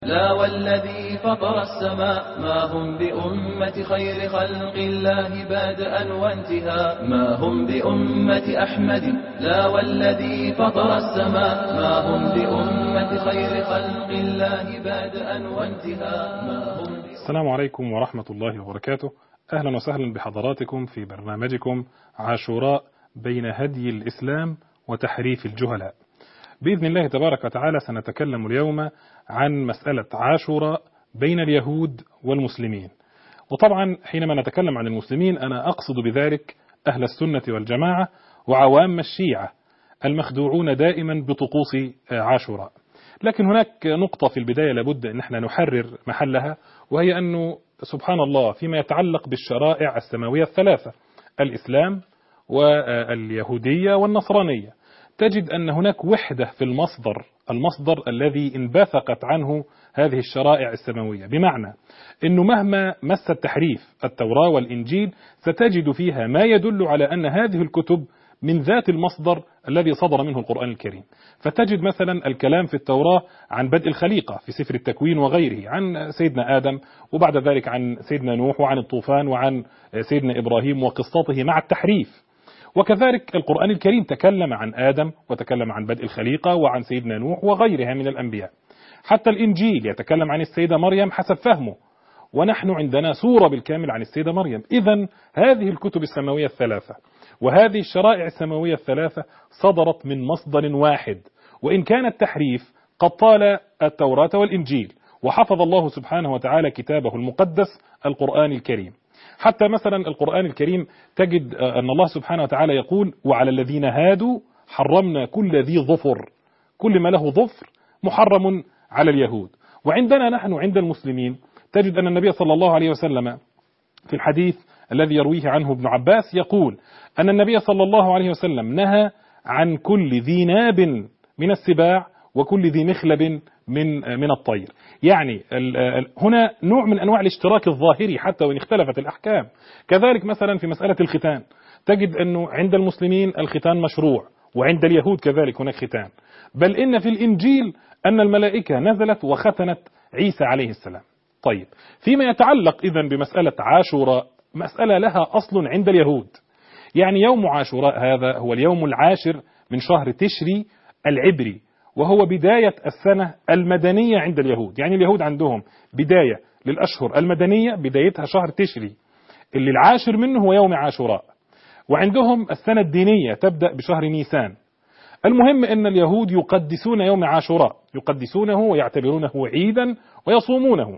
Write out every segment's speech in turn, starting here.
لا والذي فطر السماء ما هم بأمة خير خلق الله بادئا وانتهاء، ما هم بأمة أحمد. لا والذي فطر السماء ما هم بأمة خير خلق الله بادئا وانتهاء، ما هم. السلام عليكم ورحمة الله وبركاته. أهلا وسهلا بحضراتكم في برنامجكم عاشوراء بين هدي الإسلام وتحريف الجهلاء. بإذن الله تبارك وتعالى سنتكلم اليوم عن مسألة عاشوراء بين اليهود والمسلمين. وطبعا حينما نتكلم عن المسلمين أنا أقصد بذلك أهل السنة والجماعة وعوام الشيعة المخدوعون دائما بطقوس عاشوراء. لكن هناك نقطة في البداية لابد أن احنا نحرر محلها، وهي أنه سبحان الله فيما يتعلق بالشرائع السماوية الثلاثة، الإسلام واليهودية والنصرانية، تجد أن هناك وحدة في المصدر الذي انبثقت عنه هذه الشرائع السماوية، بمعنى أنه مهما مس التحريف التوراة والإنجيل ستجد فيها ما يدل على أن هذه الكتب من ذات المصدر الذي صدر منه القرآن الكريم. فتجد مثلا الكلام في التوراة عن بدء الخليقة في سفر التكوين وغيره، عن سيدنا آدم، وبعد ذلك عن سيدنا نوح، وعن الطوفان، وعن سيدنا إبراهيم وقصته مع التحريف. وكذلك القرآن الكريم تكلم عن آدم وتكلم عن بدء الخليقة وعن سيدنا نوح وغيرها من الأنبياء. حتى الإنجيل يتكلم عن السيدة مريم حسب فهمه، ونحن عندنا سورة بالكامل عن السيدة مريم. إذن هذه الكتب السماوية الثلاثة وهذه الشرائع السماوية الثلاثة صدرت من مصدر واحد، وإن كان التحريف قد طال التوراة والإنجيل، وحفظ الله سبحانه وتعالى كتابه المقدس القرآن الكريم. حتى مثلا القرآن الكريم تجد أن الله سبحانه وتعالى يقول: وعلى الذين هادوا حرمنا كل ذي ظفر، كل ما له ظفر محرم على اليهود. وعندنا نحن عند المسلمين تجد أن النبي صلى الله عليه وسلم في الحديث الذي يرويه عنه ابن عباس يقول أن النبي صلى الله عليه وسلم نهى عن كل ذي ناب من السباع وكل ذي مخلب من الطير. يعني هنا نوع من أنواع الاشتراك الظاهري حتى وإن اختلفت الأحكام. كذلك مثلا في مسألة الختان تجد أنه عند المسلمين الختان مشروع، وعند اليهود كذلك هناك ختان، بل إن في الإنجيل أن الملائكة نزلت وختنت عيسى عليه السلام. طيب، فيما يتعلق إذن بمسألة عاشوراء، مسألة لها أصل عند اليهود. يعني يوم عاشوراء هذا هو اليوم العاشر من شهر تشري العبري، وهو بداية السنة المدنية عند اليهود. يعني اليهود عندهم بداية للأشهر المدنية بدايتها شهر تشري، اللي العاشر منه هو يوم عاشوراء، وعندهم السنة الدينية تبدأ بشهر نيسان. المهم أن اليهود يقدسون يوم عاشوراء، يقدسونه ويعتبرونه عيدا ويصومونه،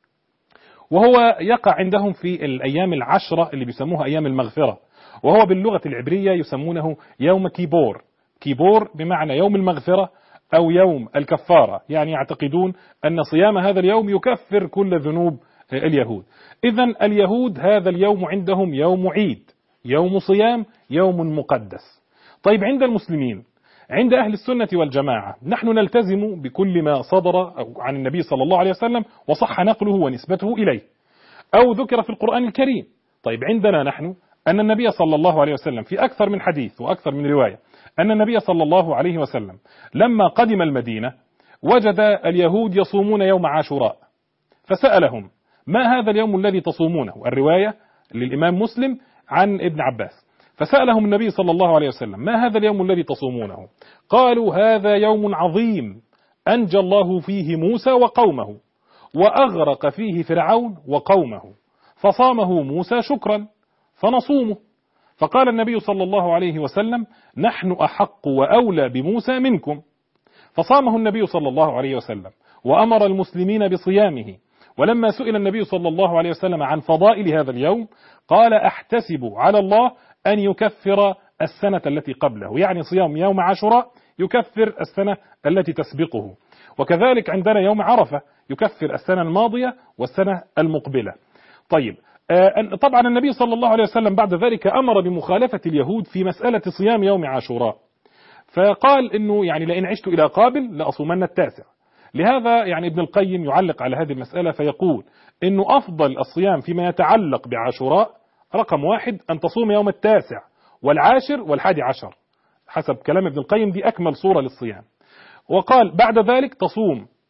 وهو يقع عندهم في الأيام العشرة اللي بيسموها أيام المغفرة، وهو باللغة العبرية يسمونه يوم كيبور. كيبور بمعنى يوم المغفرة أو يوم الكفارة، يعني يعتقدون أن صيام هذا اليوم يكفر كل ذنوب اليهود. إذن اليهود هذا اليوم عندهم يوم عيد، يوم صيام، يوم مقدس. طيب عند المسلمين، عند أهل السنة والجماعة، نحن نلتزم بكل ما صدر عن النبي صلى الله عليه وسلم وصح نقله ونسبته إليه أو ذكر في القرآن الكريم. طيب عندنا نحن أن النبي صلى الله عليه وسلم في أكثر من حديث وأكثر من رواية أن النبي صلى الله عليه وسلم لما قدم المدينة وجد اليهود يصومون يوم عاشوراء، فسألهم: ما هذا اليوم الذي تصومونه؟ الرواية للإمام مسلم عن ابن عباس. فسألهم النبي صلى الله عليه وسلم: ما هذا اليوم الذي تصومونه؟ قالوا: هذا يوم عظيم أنجى الله فيه موسى وقومه وأغرق فيه فرعون وقومه، فصامه موسى شكرا فنصومه. فقال النبي صلى الله عليه وسلم: نحن أحق وأولى بموسى منكم. فصامه النبي صلى الله عليه وسلم وأمر المسلمين بصيامه. ولما سئل النبي صلى الله عليه وسلم عن فضائل هذا اليوم قال: أحتسب على الله أن يكفر السنة التي قبله، يعني صيام يوم عاشوراء يكفر السنة التي تسبقه. وكذلك عندنا يوم عرفة يكفر السنة الماضية والسنة المقبلة. طيب، طبعا النبي صلى الله عليه وسلم بعد ذلك أمر بمخالفة اليهود في مسألة صيام يوم عاشوراء، فقال إنه يعني لئن عشت إلى قابل لأصومن التاسع. لهذا يعني ابن القيم يعلق على هذه المسألة فيقول إنه أفضل الصيام فيما يتعلق بعاشوراء رقم 1 أن تصوم يوم التاسع والعاشر والحادي عشر، حسب كلام ابن القيم دي أكمل صورة للصيام. وقال بعد ذلك تصوم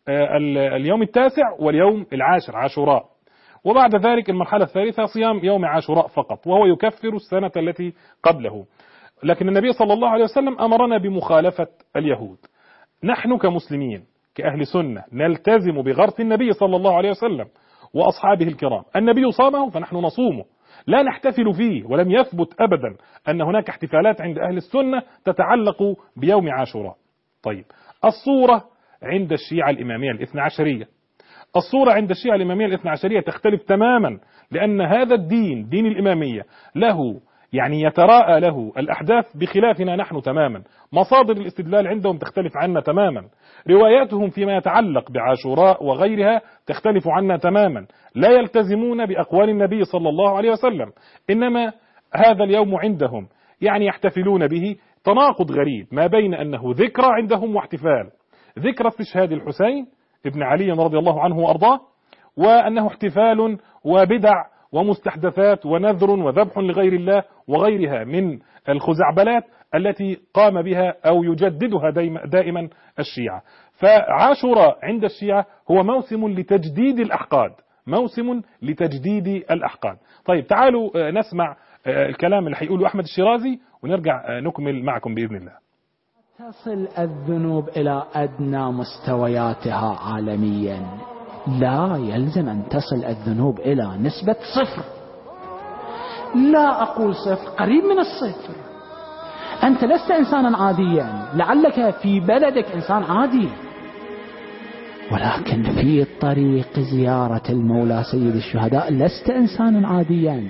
اليوم التاسع واليوم العاشر عاشوراء، وبعد ذلك المرحلة الثالثة صيام يوم عاشوراء فقط، وهو يكفر السنة التي قبله. لكن النبي صلى الله عليه وسلم أمرنا بمخالفة اليهود. نحن كمسلمين كأهل سنة نلتزم بغرس النبي صلى الله عليه وسلم وأصحابه الكرام. النبي صامه فنحن نصومه، لا نحتفل فيه، ولم يثبت أبدا أن هناك احتفالات عند أهل السنة تتعلق بيوم عاشوراء. طيب، الصورة عند الشيعة الإمامية الاثنى عشرية، الصورة عند الشيعة الإمامية الاثنى عشرية تختلف تماما، لأن هذا الدين دين الإمامية له يعني يتراءى له الأحداث بخلافنا نحن تماما، مصادر الاستدلال عندهم تختلف عنا تماما، رواياتهم فيما يتعلق بعاشوراء وغيرها تختلف عنا تماما، لا يلتزمون بأقوال النبي صلى الله عليه وسلم، إنما هذا اليوم عندهم يعني يحتفلون به. تناقض غريب ما بين أنه ذكرى عندهم واحتفال، ذكرى استشهاد الحسين ابن علي رضي الله عنه وأرضاه، وأنه احتفال وبدع ومستحدثات ونذر وذبح لغير الله وغيرها من الخزعبلات التي قام بها أو يجددها دائما الشيعة. فعاشوراء عند الشيعة هو موسم لتجديد الأحقاد، موسم لتجديد الأحقاد. طيب، تعالوا نسمع الكلام اللي هيقوله أحمد الشيرازي ونرجع نكمل معكم بإذن الله. تصل الذنوب إلى أدنى مستوياتها عالميا، لا يلزم أن تصل الذنوب إلى نسبة 0، لا أقول 0، قريب من 0. أنت لست إنسانا عاديا، لعلك في بلدك إنسان عادي، ولكن في طريق زيارة المولى سيد الشهداء لست إنسانا عاديا.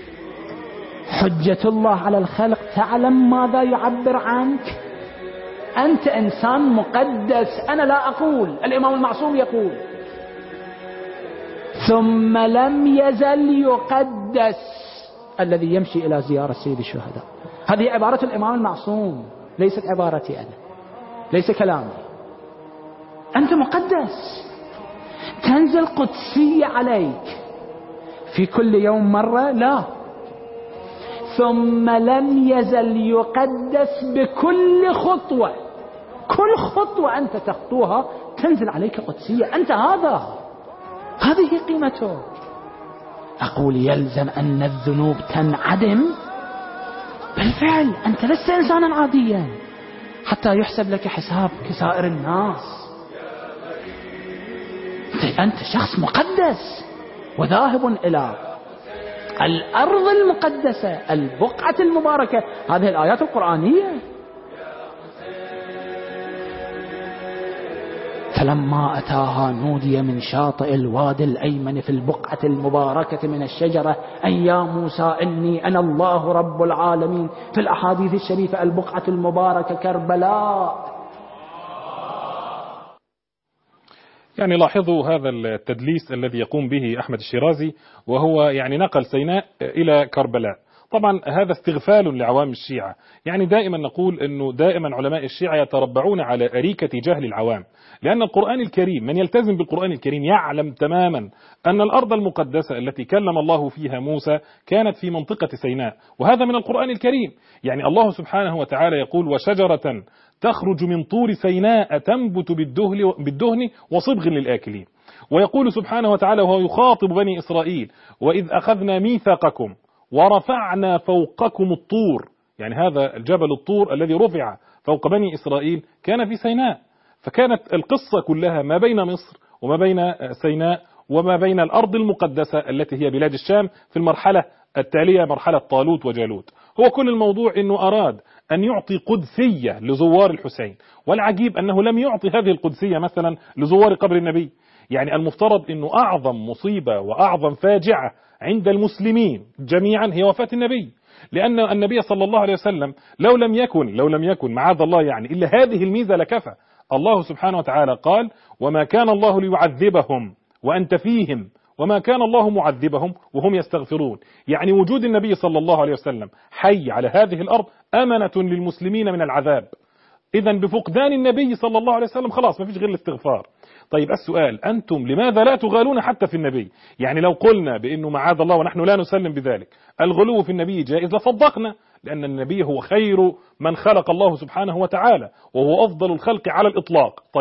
حجة الله على الخلق تعلم ماذا يعبر عنك؟ أنت إنسان مقدس. أنا لا أقول، الإمام المعصوم يقول ثم لم يزل يقدس الذي يمشي إلى زيارة سيد الشهداء. هذه عبارة الإمام المعصوم، ليست عبارتي أنا، ليس كلامي. أنت مقدس، تنزل قدسية عليك في كل يوم مرة، لا، ثم لم يزل يقدس بكل خطوة، كل خطوة أنت تخطوها تنزل عليك قدسية. أنت هذه قيمته. أقول يلزم أن الذنوب تنعدم؟ بالفعل أنت لست إنسانا عاديا حتى يحسب لك حساب كسائر الناس. أنت شخص مقدس وذاهب إلى الأرض المقدسة، البقعة المباركة. هذه الآيات القرآنية. فلما أتاها نودي من شاطئ الوادي الأيمن في البقعة المباركة من الشجرة أن يا موسى إني أنا الله رب العالمين. في الأحاديث الشريفة البقعة المباركة كربلاء. يعني لاحظوا هذا التدليس الذي يقوم به أحمد الشيرازي، وهو يعني نقل سيناء إلى كربلاء. طبعا هذا استغفال لعوام الشيعة. يعني دائما نقول أنه دائما علماء الشيعة يتربعون على أريكة جهل العوام، لأن القرآن الكريم من يلتزم بالقرآن الكريم يعلم تماما أن الأرض المقدسة التي كلم الله فيها موسى كانت في منطقة سيناء، وهذا من القرآن الكريم. يعني الله سبحانه وتعالى يقول وشجرة تخرج من طور سيناء تنبت بالدهن وصبغ للآكلين. ويقول سبحانه وتعالى وهو يخاطب بني إسرائيل وإذ أخذنا ميثاقكم ورفعنا فوقكم الطور، يعني هذا الجبل الطور الذي رفع فوق بني إسرائيل كان في سيناء. فكانت القصة كلها ما بين مصر وما بين سيناء وما بين الأرض المقدسة التي هي بلاد الشام في المرحلة التالية، مرحلة طالوت وجالوت. هو كل الموضوع أنه أراد أن يعطي قدسية لزوار الحسين، والعجيب أنه لم يعطي هذه القدسية مثلا لزوار قبر النبي. يعني المفترض أنه أعظم مصيبة وأعظم فاجعة عند المسلمين جميعا هي وفاة النبي، لأن النبي صلى الله عليه وسلم لو لم يكن معاذ الله يعني إلا هذه الميزة لكفى. الله سبحانه وتعالى قال وما كان الله ليعذبهم وأنت فيهم وما كان الله معذبهم وهم يستغفرون. يعني وجود النبي صلى الله عليه وسلم حي على هذه الأرض أمنة للمسلمين من العذاب. إذن بفقدان النبي صلى الله عليه وسلم خلاص ما فيش غير الاستغفار. طيب السؤال، أنتم لماذا لا تغالون حتى في النبي؟ يعني لو قلنا بأنه معاذ الله ونحن لا نسلم بذلك الغلو في النبي جائز لصدقنا، لأن النبي هو خير من خلق الله سبحانه وتعالى وهو أفضل الخلق على الإطلاق. طيب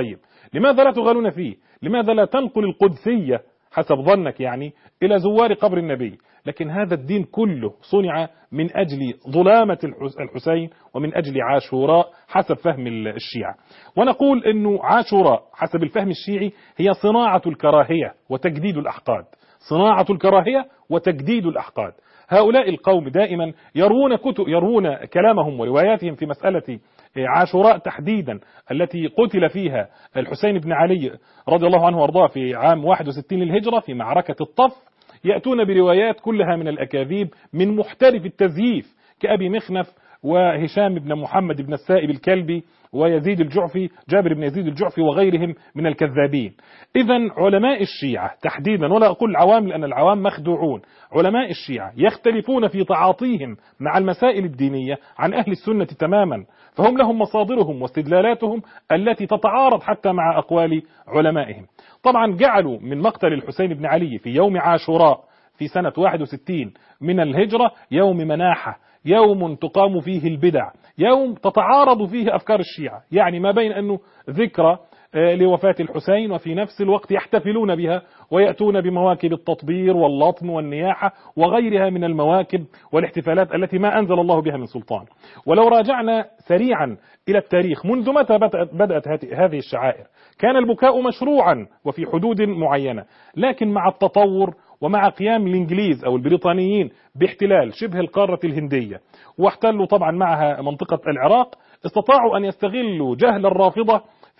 لماذا لا تغالون فيه؟ لماذا لا تنقل القدسية حسب ظنك يعني إلى زوار قبر النبي؟ لكن هذا الدين كله صنع من أجل ظلامة الحسين ومن أجل عاشوراء حسب فهم الشيعة. ونقول أنه عاشوراء حسب الفهم الشيعي هي صناعة الكراهية وتجديد الأحقاد، صناعة الكراهية وتجديد الأحقاد. هؤلاء القوم دائما يروون كلامهم ورواياتهم في مسألة عاشوراء تحديدا التي قتل فيها الحسين بن علي رضي الله عنه وارضاه في عام 61 للهجرة في معركة الطف، يأتون بروايات كلها من الأكاذيب من محترف التزييف كأبي مخنف وهشام بن محمد بن السائب الكلبي ويزيد الجعفي، جابر بن يزيد الجعفي وغيرهم من الكذابين. إذن علماء الشيعة تحديدا، ولا أقول العوام لأن العوام مخدوعون، علماء الشيعة يختلفون في تعاطيهم مع المسائل الدينية عن أهل السنة تماما، فهم لهم مصادرهم واستدلالاتهم التي تتعارض حتى مع أقوال علمائهم. طبعا جعلوا من مقتل الحسين بن علي في يوم عاشوراء في سنة 61 من الهجرة يوم مناحة، يوم تقام فيه البدع، يوم تتعارض فيه أفكار الشيعة، يعني ما بين أنه ذكرى لوفاة الحسين وفي نفس الوقت يحتفلون بها ويأتون بمواكب التطبير واللطم والنياحة وغيرها من المواكب والاحتفالات التي ما أنزل الله بها من سلطان. ولو راجعنا سريعا إلى التاريخ منذ متى بدأت هذه الشعائر، كان البكاء مشروعا وفي حدود معينة، لكن مع التطور ومع قيام الإنجليز أو البريطانيين باحتلال شبه القارة الهندية واحتلوا طبعا معها منطقة العراق، استطاعوا أن يستغلوا جهل الرافضة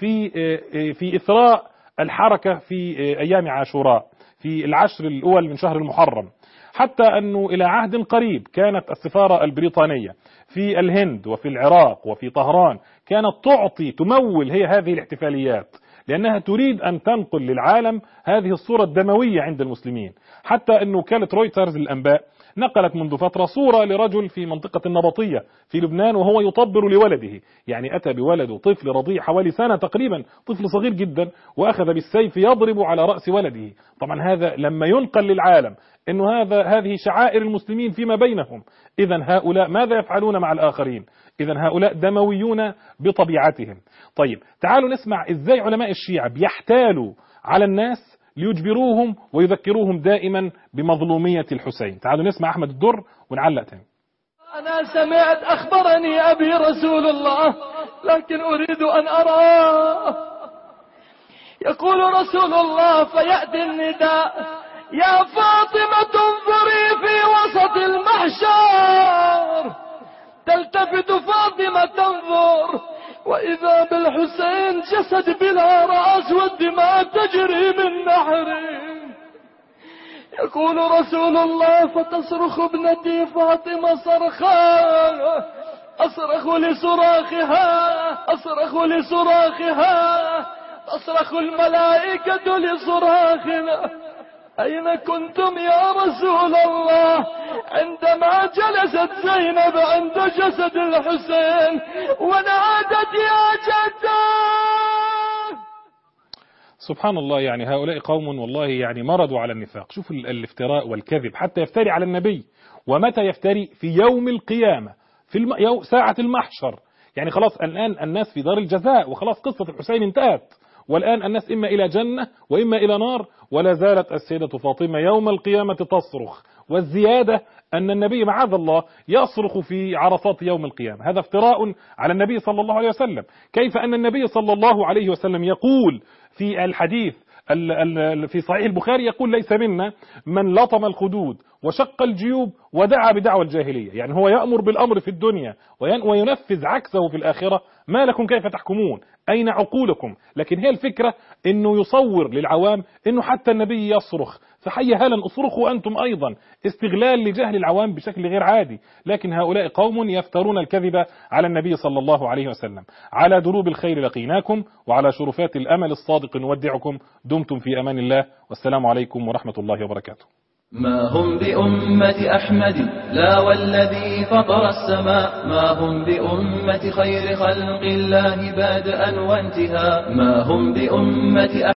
في إثراء الحركة في أيام عاشوراء في العشر الأول من شهر المحرم، حتى أنه إلى عهد قريب كانت السفارة البريطانية في الهند وفي العراق وفي طهران كانت تمول هي هذه الاحتفاليات، لأنها تريد أن تنقل للعالم هذه الصورة الدموية عند المسلمين. حتى أن وكالة رويترز للأنباء نقلت منذ فترة صورة لرجل في منطقة النبطية في لبنان وهو يطبر لولده، يعني أتى بولده طفل رضيع حوالي سنة تقريبا، طفل صغير جدا، وأخذ بالسيف يضرب على رأس ولده. طبعا هذا لما ينقل للعالم أنه هذه شعائر المسلمين فيما بينهم، إذن هؤلاء ماذا يفعلون مع الآخرين؟ إذن هؤلاء دمويون بطبيعتهم. طيب تعالوا نسمع إزاي علماء الشيعة بيحتالوا على الناس ليجبروهم ويذكروهم دائما بمظلومية الحسين. تعالوا نسمع أحمد الدر ونعلق تاني. أنا سمعت أخبرني أبي رسول الله لكن أريد أن أراه. يقول رسول الله فيأتي النداء يا فاطمة انظري في وسط المحشر، تلتفت فاطمة تنظر وإذا بالحسين جسد بلا رأس والدماء تجري من نحره. يقول رسول الله فتصرخ ابنتي فاطمة صرخا، أصرخ لصراخها، تصرخ الملائكة لصراخنا. أين كنتم يا رسول الله عندما جلست زينب عند جسد الحسين ونادت يا جدة؟ سبحان الله، يعني هؤلاء قوم والله يعني مرضوا على النفاق. شوف الافتراء والكذب، حتى يفتري على النبي. ومتى يفتري؟ في يوم القيامة، في ساعة المحشر. يعني خلاص الآن الناس في دار الجزاء وخلاص قصة الحسين انتهت، والآن الناس إما إلى جنة وإما إلى نار، ولا زالت السيدة فاطمة يوم القيامة تصرخ. والزيادة أن النبي معاذ الله يصرخ في عرصات يوم القيامة. هذا افتراء على النبي صلى الله عليه وسلم. كيف أن النبي صلى الله عليه وسلم يقول في الحديث في صحيح البخاري، يقول ليس منا من لطم الخدود وشق الجيوب ودعا بدعوى الجاهلية. يعني هو يأمر بالأمر في الدنيا وينفذ عكسه في الآخرة. ما لكم كيف تحكمون؟ أين عقولكم؟ لكن هي الفكرة أنه يصور للعوام أنه حتى النبي يصرخ، فحي هلا أصرخوا أنتم أيضا، استغلال لجهل العوام بشكل غير عادي. لكن هؤلاء قوم يفترون الكذب على النبي صلى الله عليه وسلم. على دروب الخير لقيناكم وعلى شرفات الأمل الصادق نودعكم. دمتم في أمان الله، والسلام عليكم ورحمة الله وبركاته. ما هم بأمة أحمد لا والذي فطر السماء، ما هم بأمة خير خلق الله بادئا وانتهاء، ما هم بأمة